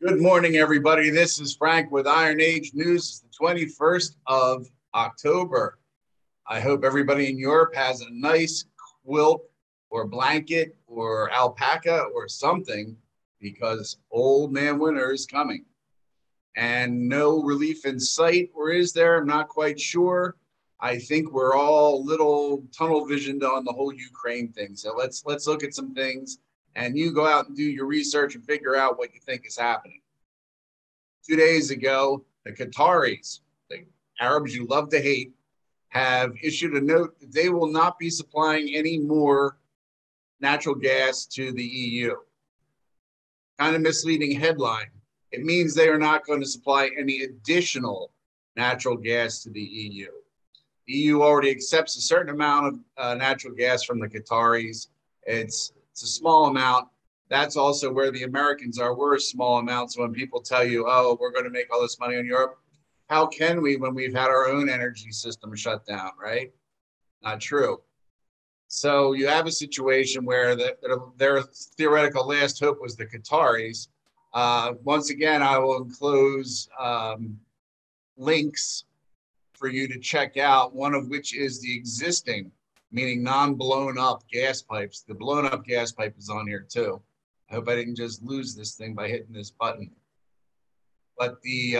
Good morning, everybody. This is Frank with Iron Age News. It's the 21st of October. I hope everybody in Europe has a nice quilt or blanket or alpaca or something because old man winter is coming. And no relief in sight, or is there? I'm not quite sure. I think we're all a little tunnel visioned on the whole Ukraine thing. So let's look at some things, and you go out and do your research and figure out what you think is happening. 2 days ago, the Qataris, the Arabs you love to hate, have issued a note that they will not be supplying any more natural gas to the EU. Kind of misleading headline. It means they are not going to supply any additional natural gas to the EU. The EU already accepts a certain amount of natural gas from the Qataris. It's a small amount. That's also where the Americans are. We're a small amount. So when people tell you, oh, we're going to make all this money on Europe, how can we when we've had our own energy system shut down, right? Not true. So you have a situation where their theoretical last hope was the Qataris. Once again, I will enclose links for you to check out, one of which is the existing, meaning non-blown up gas pipes. The blown up gas pipe is on here too. I hope I didn't just lose this thing by hitting this button. But the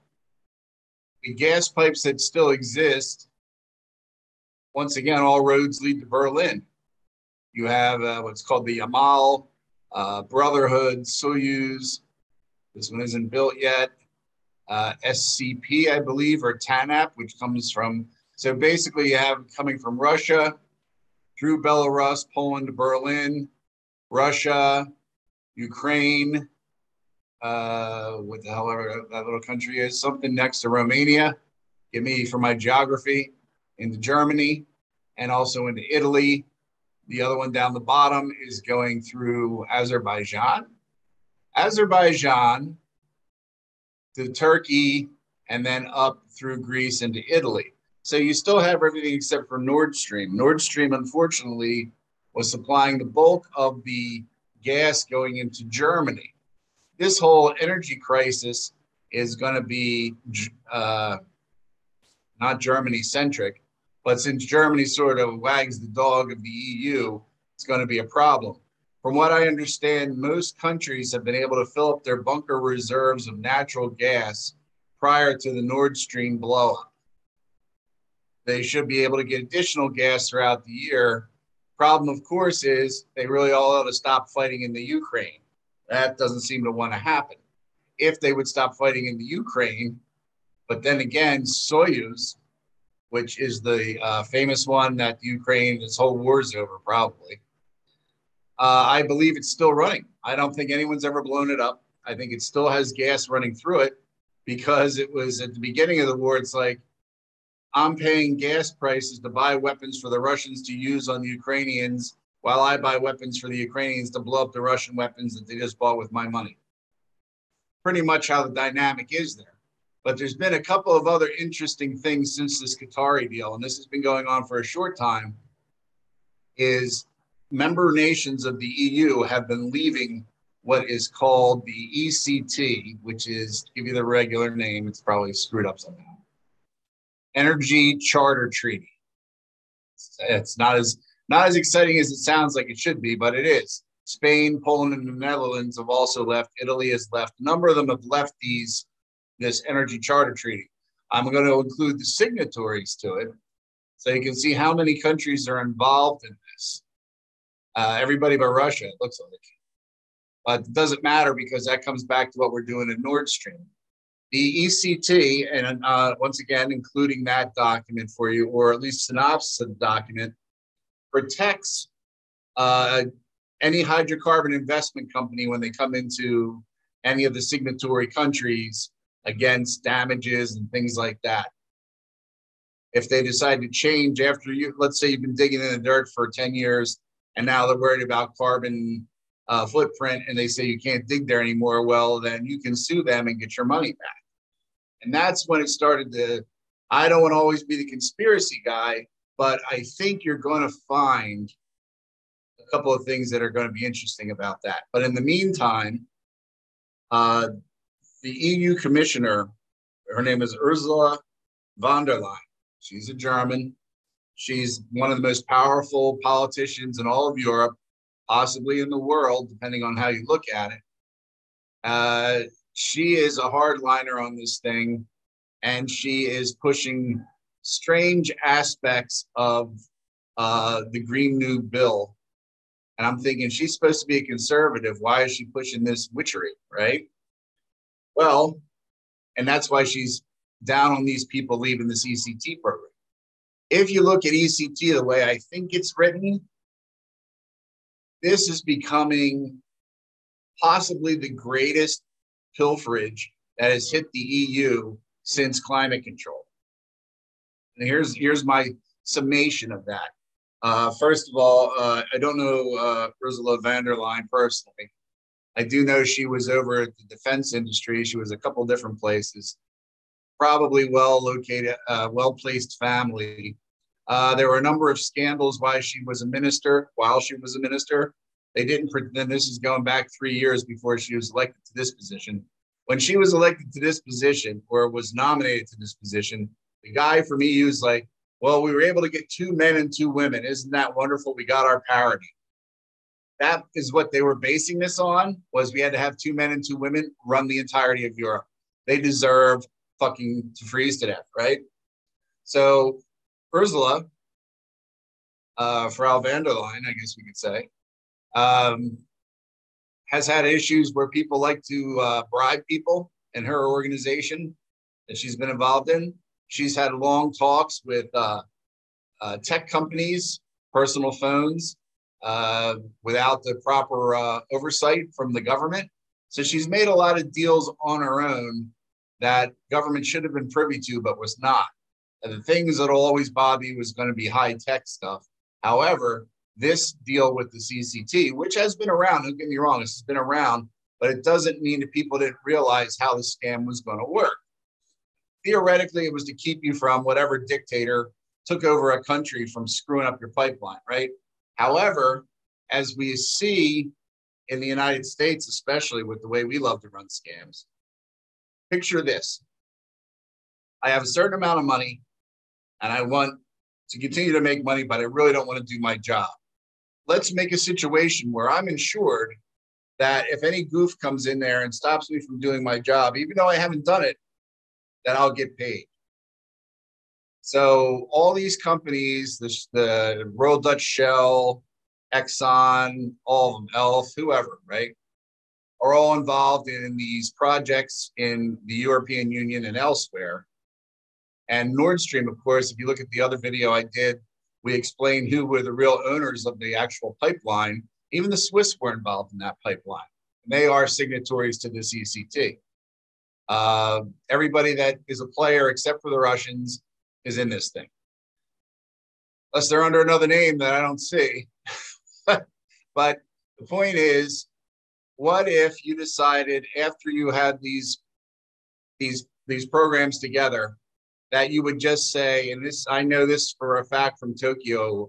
gas pipes that still exist, once again, all roads lead to Berlin. You have what's called the Yamal, Brotherhood, Soyuz. This one isn't built yet. SCP, I believe, or TANAP, which comes from, so basically you have coming from Russia through Belarus, Poland to Berlin, Russia, Ukraine, what the hell ever that little country is, something next to Romania, give me for my geography, into Germany, and also into Italy. The other one down the bottom is going through Azerbaijan to Turkey, and then up through Greece into Italy. So you still have everything except for Nord Stream. Nord Stream, unfortunately, was supplying the bulk of the gas going into Germany. This whole energy crisis is going to be not Germany-centric, but since Germany sort of wags the dog of the EU, it's going to be a problem. From what I understand, most countries have been able to fill up their bunker reserves of natural gas prior to the Nord Stream blow-up. They should be able to get additional gas throughout the year. Problem, of course, is they really all ought to stop fighting in the Ukraine. That doesn't seem to want to happen. If they would stop fighting in the Ukraine, but then again, Soyuz, which is the famous one that Ukraine, this whole war's over probably. I believe it's still running. I don't think anyone's ever blown it up. I think it still has gas running through it because it was at the beginning of the war. It's like, I'm paying gas prices to buy weapons for the Russians to use on the Ukrainians while I buy weapons for the Ukrainians to blow up the Russian weapons that they just bought with my money. Pretty much how the dynamic is there. But there's been a couple of other interesting things since this Qatari deal, and this has been going on for a short time, is member nations of the EU have been leaving what is called the ECT, which is, to give you the regular name, it's probably screwed up somehow, Energy Charter Treaty. It's not as exciting as it sounds like it should be, but it is. Spain, Poland, and the Netherlands have also left. Italy has left. A number of them have left this Energy Charter Treaty. I'm going to include the signatories to it so you can see how many countries are involved in this. Everybody but Russia, it looks like. But it doesn't matter because that comes back to what we're doing in Nord Stream. The ECT, and once again, including that document for you, or at least synopsis of the document, protects any hydrocarbon investment company when they come into any of the signatory countries against damages and things like that. If they decide to change after you, let's say you've been digging in the dirt for 10 years and now they're worried about carbon footprint and they say you can't dig there anymore, well, then you can sue them and get your money back. And that's when it started to, I don't want to always be the conspiracy guy, but I think you're going to find a couple of things that are going to be interesting about that. But in the meantime, the EU commissioner, her name is Ursula von der Leyen. She's a German. She's one of the most powerful politicians in all of Europe, possibly in the world, depending on how you look at it. She is a hardliner on this thing, and she is pushing strange aspects of the Green New Bill. And I'm thinking, she's supposed to be a conservative. Why is she pushing this witchery, right? Well, and that's why she's down on these people leaving this ECT program. If you look at ECT the way I think it's written, this is becoming possibly the greatest pilferage that has hit the EU since climate control. And here's my summation of that. First of all, I don't know Ursula von der Leyen personally. I do know she was over at the defense industry. She was a couple different places. Probably well-located, well-placed family. There were a number of scandals while she was a minister. They didn't, then this is going back 3 years before she was elected to this position. When she was elected to this position, or was nominated to this position, the guy from EU was like, well, we were able to get 2 men and 2 women. Isn't that wonderful? We got our parity. That is what they were basing this on, was we had to have 2 men and 2 women run the entirety of Europe. They deserve fucking to freeze to death, right? So Ursula, Frau von der Leyen, I guess we could say, has had issues where people like to bribe people in her organization that she's been involved in. She's had long talks with tech companies, personal phones, without the proper oversight from the government. So she's made a lot of deals on her own that government should have been privy to, but was not. And the things that will always bother you is going to be high-tech stuff. However, this deal with the CCT, which has been around, don't get me wrong, this has been around, but it doesn't mean that people didn't realize how the scam was going to work. Theoretically, it was to keep you from whatever dictator took over a country from screwing up your pipeline, right? However, as we see in the United States, especially with the way we love to run scams, picture this. I have a certain amount of money and I want to continue to make money, but I really don't want to do my job. Let's make a situation where I'm insured that if any goof comes in there and stops me from doing my job, even though I haven't done it, that I'll get paid. So all these companies, the Royal Dutch Shell, Exxon, all of them, Elf, whoever, right, are all involved in these projects in the European Union and elsewhere. And Nord Stream, of course, if you look at the other video I did, we explained who were the real owners of the actual pipeline. Even the Swiss were involved in that pipeline. And they are signatories to this ECT. Everybody that is a player, except for the Russians, is in this thing. Unless they're under another name that I don't see. But the point is, what if you decided after you had these programs together that you would just say, and this, I know this for a fact from Tokyo,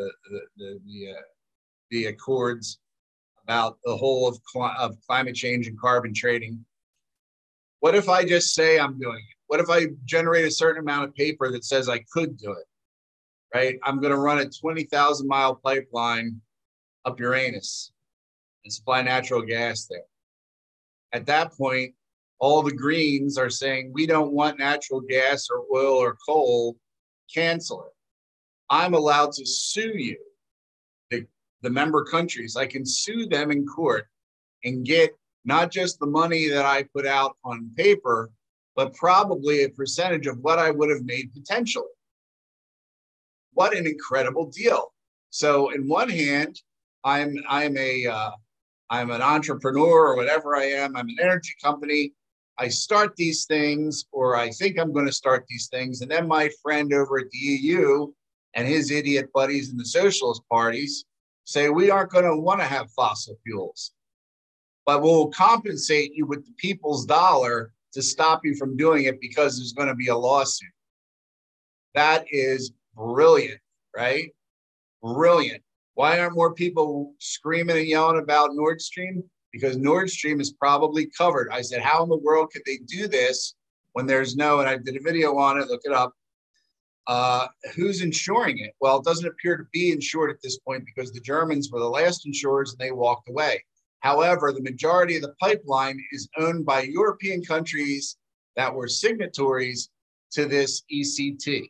the accords about the whole of climate change and carbon trading. What if I just say I'm doing it? What if I generate a certain amount of paper that says I could do it, right? I'm going to run a 20,000 mile pipeline up Uranus and supply natural gas there. At that point, all the Greens are saying, we don't want natural gas or oil or coal, cancel it. I'm allowed to sue you, the member countries. I can sue them in court and get not just the money that I put out on paper, but probably a percentage of what I would have made potentially. What an incredible deal. So in one hand, I'm an entrepreneur or whatever I am. I'm an energy company. I start these things, or I think I'm going to start these things. And then my friend over at the EU and his idiot buddies in the socialist parties say, we aren't going to want to have fossil fuels, but we'll compensate you with the people's dollar to stop you from doing it because there's going to be a lawsuit. That is brilliant, right? Brilliant. Why aren't more people screaming and yelling about Nord Stream? because Nord Stream is probably covered. I said, how in the world could they do this when there's no, and I did a video on it, look it up. Who's insuring it? Well, it doesn't appear to be insured at this point because the Germans were the last insurers and they walked away. However, the majority of the pipeline is owned by European countries that were signatories to this ECT.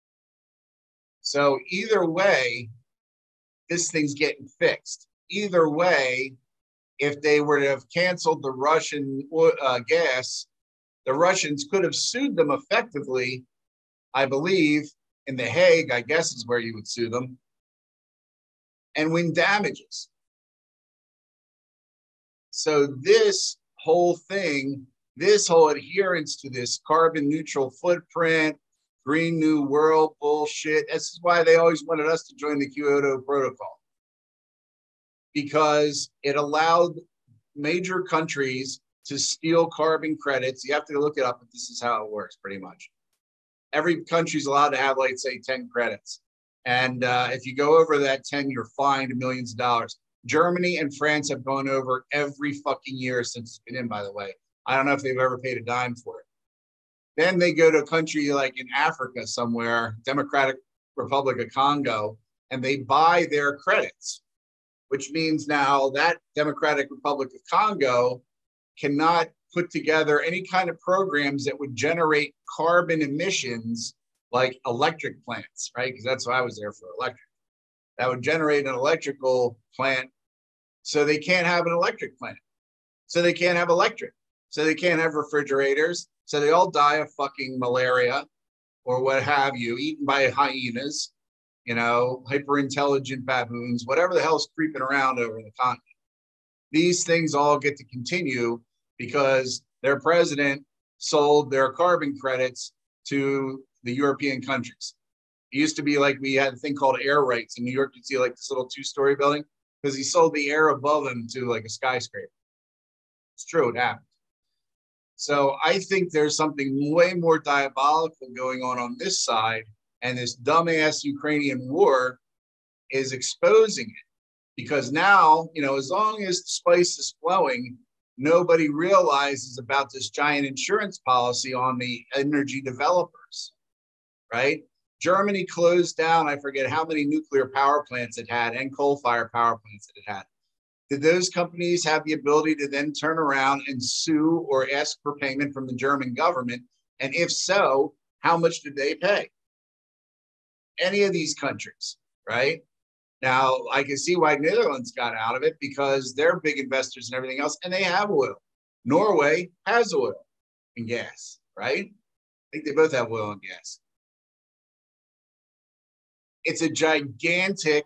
So either way, this thing's getting fixed. Either way, if they were to have canceled the Russian gas, the Russians could have sued them effectively, I believe, in The Hague, I guess is where you would sue them, and win damages. So this whole thing, this whole adherence to this carbon neutral footprint, Green New World bullshit, this is why they always wanted us to join the Kyoto Protocol, because it allowed major countries to steal carbon credits. You have to look it up, but this is how it works pretty much. Every country's allowed to have, like, say, 10 credits. And if you go over that 10, you're fined millions of dollars. Germany and France have gone over every fucking year since it's been in, by the way. I don't know if they've ever paid a dime for it. Then they go to a country like in Africa somewhere, Democratic Republic of Congo, and they buy their credits, which means now that Democratic Republic of Congo cannot put together any kind of programs that would generate carbon emissions like electric plants, right? Because that's why I was there for, electric. That would generate an electrical plant. So they can't have an electric plant. So they can't have electric. So they can't have refrigerators. So they all die of fucking malaria or what have you, eaten by hyenas, you know, hyper intelligent baboons, whatever the hell's creeping around over the continent. These things all get to continue because their president sold their carbon credits to the European countries. It used to be like we had a thing called air rights in New York. You'd see like this little two-story building because he sold the air above him to like a skyscraper. It's true, it happened. So I think there's something way more diabolical going on this side, and this dumbass Ukrainian war is exposing it. Because now, you know, as long as the spice is flowing, nobody realizes about this giant insurance policy on the energy developers, right? Germany closed down, I forget how many nuclear power plants it had and coal-fired power plants that it had. Did those companies have the ability to then turn around and sue or ask for payment from the German government? And if so, how much did they pay? Any of these countries, right? Now, I can see why Netherlands got out of it because they're big investors and everything else, and they have oil. Norway has oil and gas, right? I think they both have oil and gas. It's a gigantic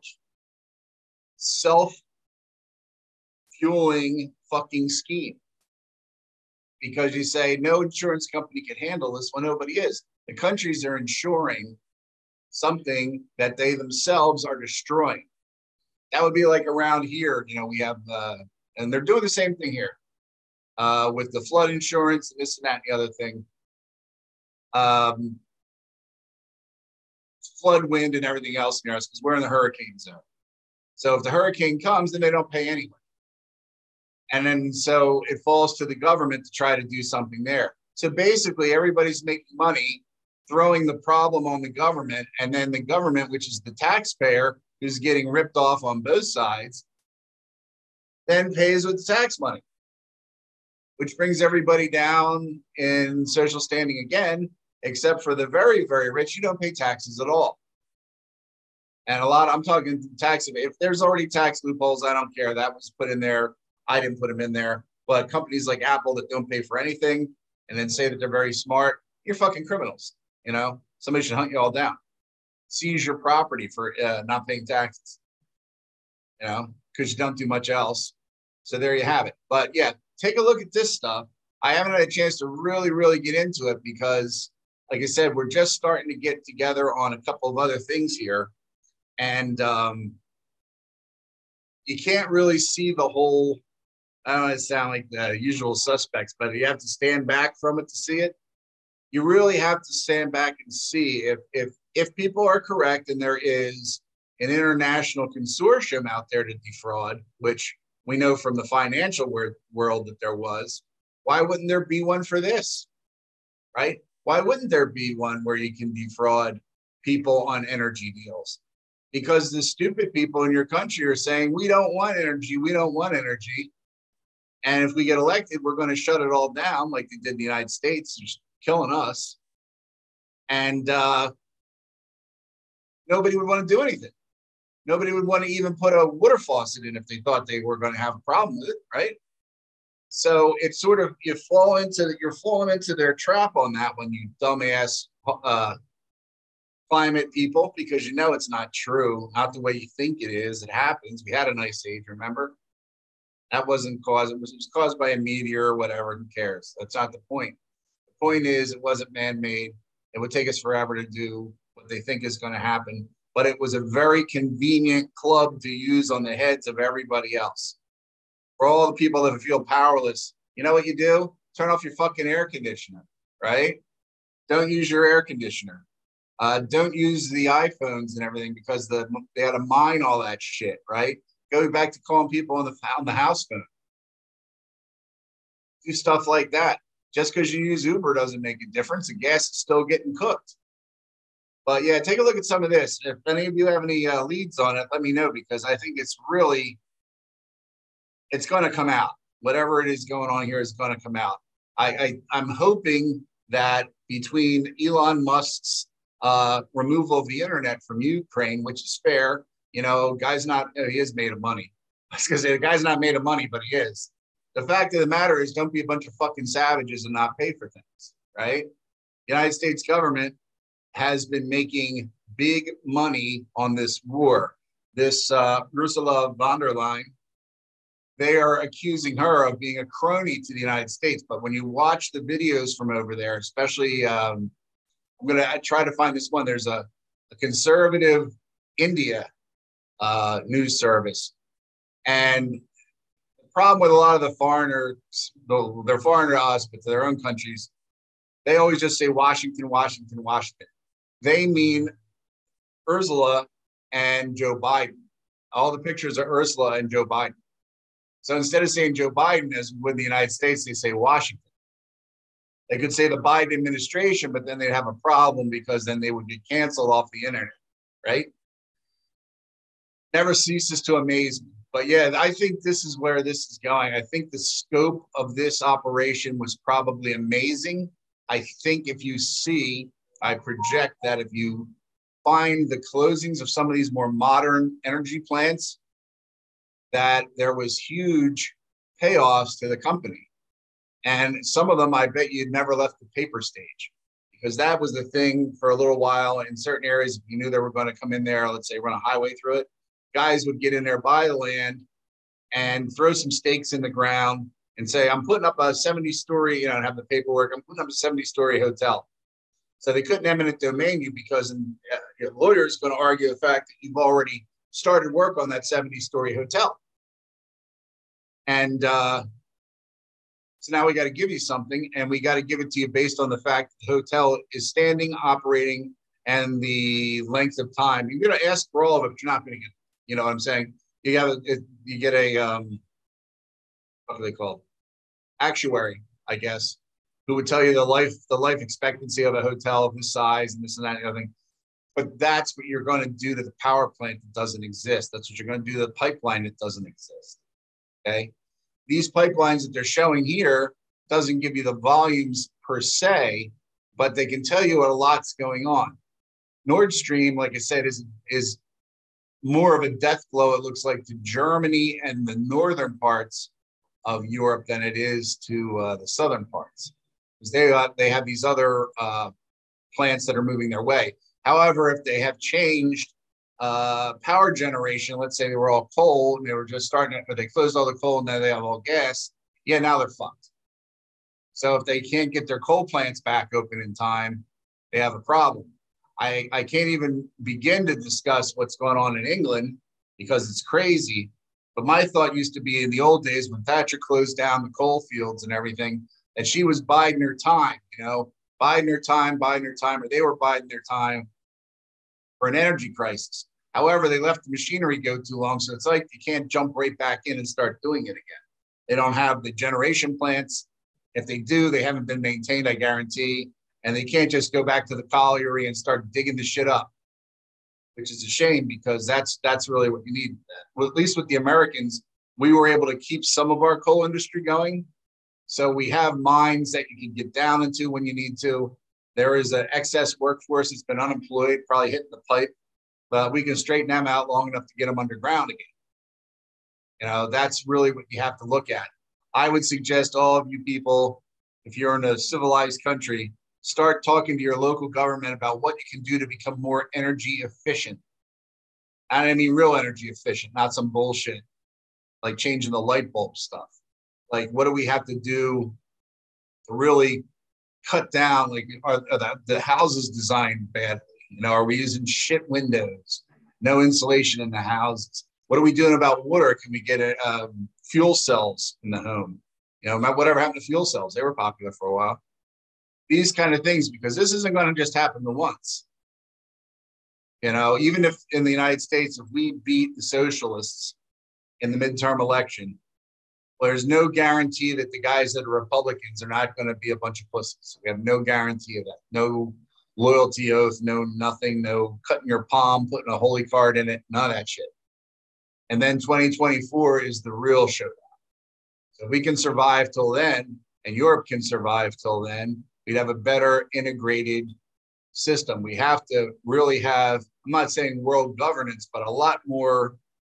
self-fueling fucking scheme because you say no insurance company can handle this. Well, nobody is. The countries are insuring something that they themselves are destroying. That would be like around here, you know, we have, and they're doing the same thing here with the flood insurance, this and that and the other thing. Flood, wind, and everything else near us because we're in the hurricane zone. So if the hurricane comes, then they don't pay anyway. And then so it falls to the government to try to do something there. So basically, everybody's making money throwing the problem on the government, and then the government, which is the taxpayer, who's getting ripped off on both sides, then pays with the tax money, which brings everybody down in social standing again, except for the very, very rich. You don't pay taxes at all. And a lot, I'm talking tax, if there's already tax loopholes, I don't care. That was put in there. I didn't put them in there. But companies like Apple that don't pay for anything and then say that they're very smart, you're fucking criminals. You know, somebody should hunt you all down, seize your property for not paying taxes, you know, because you don't do much else. So there you have it. But yeah, take a look at this stuff. I haven't had a chance to really, really get into it because, like I said, we're just starting to get together on a couple of other things here. And you can't really see the whole, I don't want to sound like the usual suspects, but you have to stand back from it to see it. You really have to stand back and see if people are correct and there is an international consortium out there to defraud, which we know from the financial world that there was. Why wouldn't there be one for this, right? Why wouldn't there be one where you can defraud people on energy deals? Because the stupid people in your country are saying, we don't want energy, we don't want energy. And if we get elected, we're going to shut it all down like they did in the United States, just killing us. And nobody would want to do anything. Nobody would want to even put a water faucet in if they thought they were going to have a problem with it, right? So it's sort of, you're falling into their trap on that one, you dumbass climate people, because you know it's not true, not the way you think it is. It happens. We had an ice age, remember? That wasn't caused, it was caused by a meteor or whatever. Who cares? That's not the point. The point is, it wasn't man-made. It would take us forever to do what they think is going to happen. But it was a very convenient club to use on the heads of everybody else. For all the people that feel powerless, you know what you do? Turn off your fucking air conditioner, right? Don't use your air conditioner. Don't use the iPhones and everything, because they had to mine all that shit, right? Go back to calling people on the house phone. Do stuff like that. Just because you use Uber doesn't make a difference. The gas is still getting cooked. But yeah, take a look at some of this. If any of you have any leads on it, let me know, because I think it's going to come out. Whatever it is going on here is going to come out. I'm hoping that between Elon Musk's removal of the internet from Ukraine, which is fair, he is made of money. I was going to say the guy's not made of money, but he is. The fact of the matter is, don't be a bunch of fucking savages and not pay for things, right? The United States government has been making big money on this war. This Ursula von der Leyen, they are accusing her of being a crony to the United States. But when you watch the videos from over there, especially, I'm going to try to find this one. There's a conservative India news service. And the problem with a lot of the foreigners, they're foreign to us, but to their own countries, they always just say Washington, Washington, Washington. They mean Ursula and Joe Biden. All the pictures are Ursula and Joe Biden. So instead of saying Joe Biden, as with the United States, they say Washington. They could say the Biden administration, but then they'd have a problem, because then they would get canceled off the internet, right? Never ceases to amaze me. But yeah, I think this is where this is going. I think the scope of this operation was probably amazing. I think if you see, I project that if you find the closings of some of these more modern energy plants, that there was huge payoffs to the company. And some of them, I bet you'd never left the paper stage, because that was the thing for a little while in certain areas. If you knew they were going to come in there, let's say run a highway through it, guys would get in there, buy the land, and throw some stakes in the ground and say, I'm putting up a 70-story, and have the paperwork, I'm putting up a 70-story hotel. So they couldn't eminent domain you, because your lawyer is going to argue the fact that you've already started work on that 70-story hotel. And so now we got to give you something, and we got to give it to you based on the fact that the hotel is standing, operating, and the length of time. You're going to ask for all of it, but you're not going to get, you know what I'm saying? You get a, what are they called? Actuary, I guess, who would tell you the life expectancy of a hotel of this size and this and that and the other thing. But that's what you're going to do to the power plant that doesn't exist. That's what you're going to do to the pipeline that doesn't exist. Okay. These pipelines that they're showing here doesn't give you the volumes per se, but they can tell you what a lot's going on. Nord Stream, like I said, is more of a death blow, it looks like, to Germany and the northern parts of Europe than it is to the southern parts, because they have these other plants that are moving their way. However, if they have changed power generation, let's say they were all coal and they were just starting it, but they closed all the coal and now they have all gas, yeah, now they're fucked. So if they can't get their coal plants back open in time, they have a problem. I can't even begin to discuss what's going on in England, because it's crazy. But my thought used to be, in the old days when Thatcher closed down the coal fields and everything, that she was biding her time, biding her time, or they were biding their time for an energy crisis. However, they let the machinery go too long. So it's like you can't jump right back in and start doing it again. They don't have the generation plants. If they do, they haven't been maintained, I guarantee. And they can't just go back to the colliery and start digging the shit up, which is a shame because that's really what you need. Well, at least with the Americans, we were able to keep some of our coal industry going. So we have mines that you can get down into when you need to. There is an excess workforce that's been unemployed, probably hitting the pipe, but we can straighten them out long enough to get them underground again. You know, that's really what you have to look at. I would suggest all of you people, if you're in a civilized country, start talking to your local government about what you can do to become more energy efficient. And I mean real energy efficient, not some bullshit like changing the light bulb stuff. Like, what do we have to do to really cut down? Like, are the houses designed badly? You know, are we using shit windows? No insulation in the houses. What are we doing about water? Can we get fuel cells in the home? You know, whatever happened to fuel cells? They were popular for a while. These kind of things, because this isn't going to just happen to once. You know, even if in the United States, if we beat the socialists in the midterm election, well, there's no guarantee that the guys that are Republicans are not going to be a bunch of pussies. We have no guarantee of that. No loyalty oath, no nothing, no cutting your palm, putting a holy card in it, none of that shit. And then 2024 is the real showdown. So if we can survive till then, and Europe can survive till then, we'd have a better integrated system. We have to really have, I'm not saying world governance, but a lot more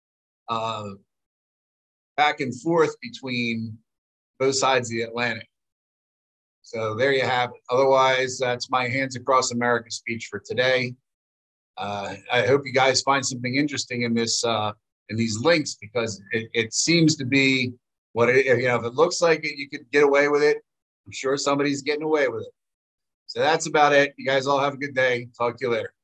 back and forth between both sides of the Atlantic. So there you have it. Otherwise, that's my Hands Across America speech for today. I hope you guys find something interesting in this in these links, because it seems to be what it, you know, if it looks like it, you could get away with it. I'm sure somebody's getting away with it. So that's about it. You guys all have a good day. Talk to you later.